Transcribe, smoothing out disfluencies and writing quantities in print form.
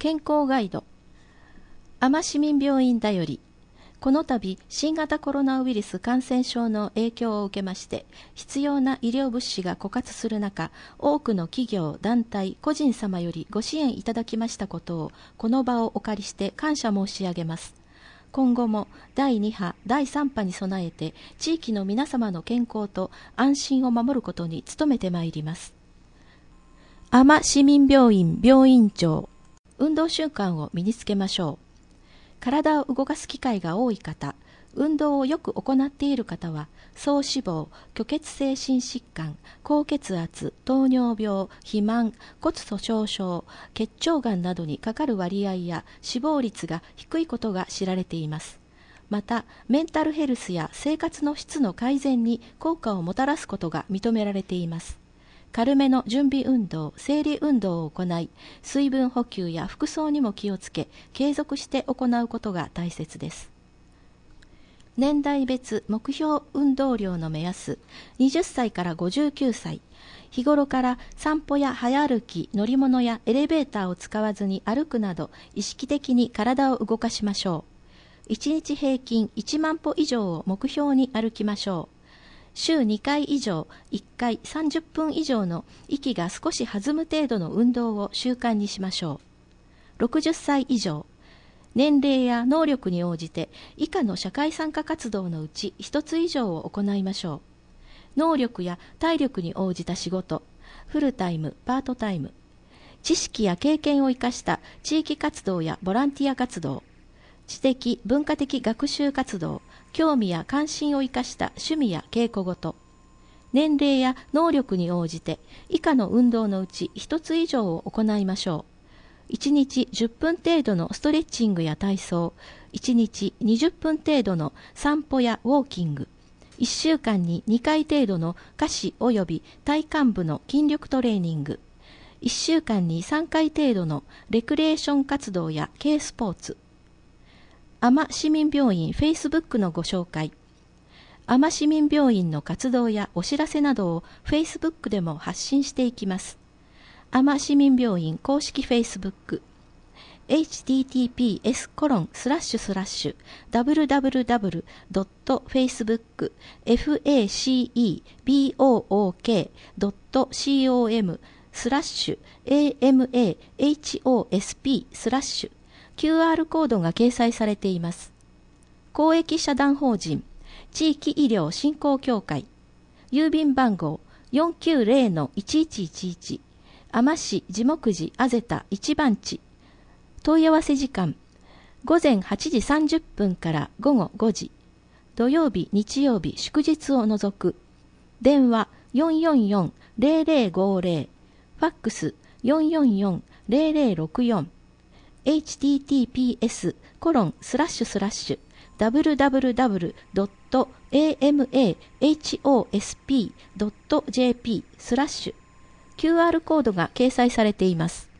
健康ガイド。多摩市民病院だより、この度新型コロナウイルス感染症の影響を受けまして必要な医療物資が枯渇する中、多くの企業、団体、個人様よりご支援いただきましたことをこの場をお借りして感謝申し上げます。今後も第2波、第3波に備えて地域の皆様の健康と安心を守ることに努めてまいります。多摩市民病院病院長。運動習慣を身につけましょう。体を動かす機会が多い方、運動をよく行っている方は、総脂肪、虚血性心疾患、高血圧、糖尿病、肥満、骨粗しょう症、結腸がんなどにかかる割合や死亡率が低いことが知られています。また、メンタルヘルスや生活の質の改善に効果をもたらすことが認められています。軽めの準備運動、生理運動を行い、水分補給や服装にも気をつけ、継続して行うことが大切です。年代別目標運動量の目安、20歳から59歳。日頃から散歩や早歩き、乗り物やエレベーターを使わずに歩くなど、意識的に体を動かしましょう。1日平均1万歩以上を目標に歩きましょう。週2回以上、1回30分以上の息が少し弾む程度の運動を習慣にしましょう。60歳以上、年齢や能力に応じて以下の社会参加活動のうち1つ以上を行いましょう。能力や体力に応じた仕事、フルタイム、パートタイム。知識や経験を生かした地域活動やボランティア活動。知的・文化的学習活動、興味や関心を生かした趣味や稽古事。年齢や能力に応じて以下の運動のうち一つ以上を行いましょう。1日10分程度のストレッチングや体操、1日20分程度の散歩やウォーキング、1週間に2回程度の下肢及び体幹部の筋力トレーニング、1週間に3回程度のレクリエーション活動や軽スポーツ。多摩市民病院 Facebook のご紹介。多摩市民病院の活動やお知らせなどを Facebook でも発信していきます。多摩市民病院公式 Facebook https://www.facebook.com/amahosp/ QR コードが掲載されています。公益社団法人地域医療振興協会、郵便番号 490-1111 多摩市地木寺あぜた一番地。問い合わせ時間午前8時30分から午後5時。土曜日、日曜日、祝日を除く。電話 444-0050、ファックス 444-0064。https://www.amahosp.jp/ QR コードが掲載されています。